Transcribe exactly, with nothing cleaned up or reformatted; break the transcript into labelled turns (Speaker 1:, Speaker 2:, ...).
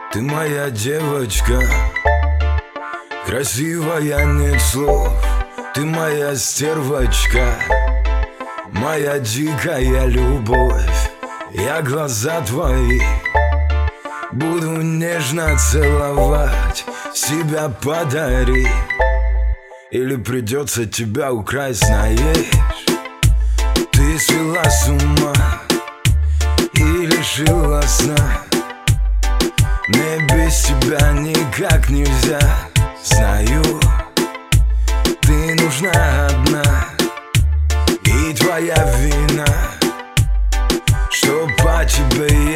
Speaker 1: Ты моя девочка, красивая, нет слов. Ты моя стервочка, моя дикая любовь. Я глаза твои буду нежно целовать, себя подари, или придется тебя украсть, знаешь. Ты свела с ума и лишила сна. Мне без тебя никак нельзя.